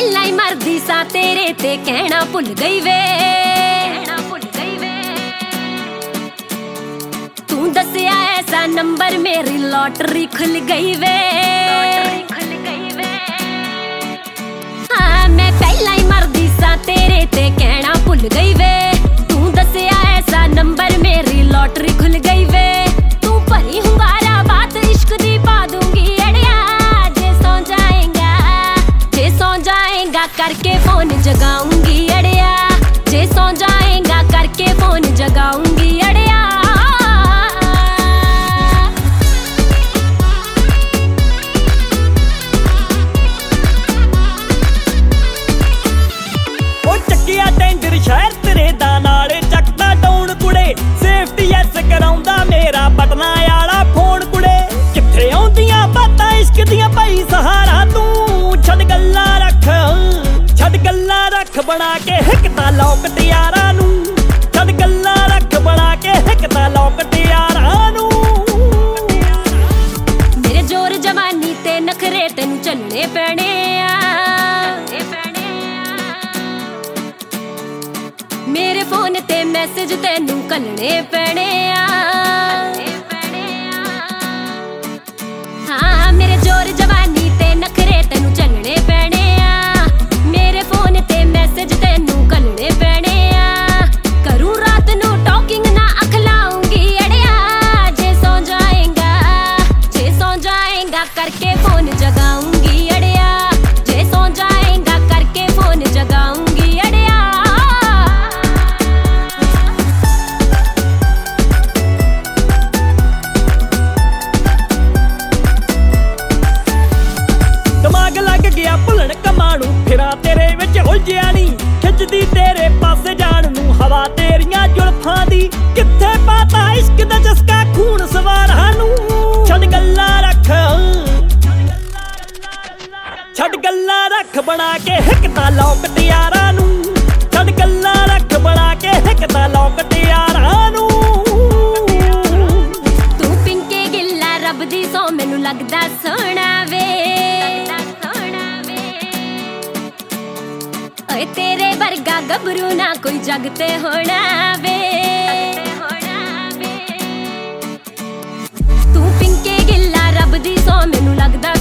ਪਹਿਲਾਂ ਹੀ ਮਰਦੀ ਸਾਂ ਤੇਰੇ ਤੇ ਕਹਿਣਾ ਭੁੱਲ ਗਈ ਵੇ। ਤੂੰ ਦੱਸਿਆ ਐਸਾ ਨੰਬਰ ਮੇਰੀ ਲੋਟਰੀ ਖੁੱਲ ਗਈ ਵੇ। ਹਾਂ ਮੈਂ ਪਹਿਲਾਂ ਹੀ ਮਰਦੀ ਸਾਂ ਤੇਰੇ ਤੇ ਕਹਿਣਾ ਭੁੱਲ ਗਈ ਵੇ। ਤੂੰ ਦੱਸਿਆ ਐਸਾ ਨੰਬਰ ਮੇਰੀ ਲੋਟਰੀ ਖੁੱਲ ਗਈ ਵੇ। ਤੂੰ ਭਰੀ ਹੁੰਗਾਰਾ ਬਾਤ ਇਸ਼ਕ ਦੀ ਪਾ ਦੂੰਗੀ ਅੜਿਆ। ਜੇ ਸੌ ਜਾਏਗਾ करके फोन जगाऊंगी अड़िया। जे सौ जाएगा करके फोन जगाऊंगी अड़िया। ओ चक्किया टेंडर शहर तेरे दा नाल चकदा डाउन कुड़े। सेफ्टी एस कराउंदा मेरा पटना वाला फोन कुड़े। किथे आउंदियां बातां इश्क दियां भाई सहारा तू छड़ गल्लां रख बना के हिकदा लौकट यारां नूं। छड़ गल्लां रख बना के हिकदा लौकट यारां नूं। मेरे जोर जवानी ते नखरे तैनूं झल्लने पैणे आ। मेरे फोन ते मैसेज तैनूं घल्लने पैणे आ। हाँ मेरे जोर जवानी ते नखरे तैनूं झल्लने पैणे आ। मेरे फोन ते मैसेज तैनूं घल्लने पैणे आ। करूं रात नूं टॉकिंग ना अख लाऊंगी अड़िया। जे सौ जाएगा करके फोन जगाऊंगी अड़िया। जे सौ जाएगा करके फोन जगाऊंगी अड़िया। दिमाग लग गया भुलन कमाणू फिरा तेरे विच उलझिया नी। खिचदी तेरे पासे जाण नूं हवा तेरियां जुल्फां दी। किथे पाता इश्क दा चस्का खून सवारां नूं। छड़ गल्लां रख बना के हिकदा लौकट यारां नूं। छड़ गल्लां रख बना के हिकदा लौकट यारां नूं। तू पिंके गिल्ला रब दी सौ मैनूं लगदा सोहणा वे। ओए तेरे वर्गा गबरू ना कोई जग ते होना वे। तू पिंके गिल्ला रब दी सौ मैनूं लगदा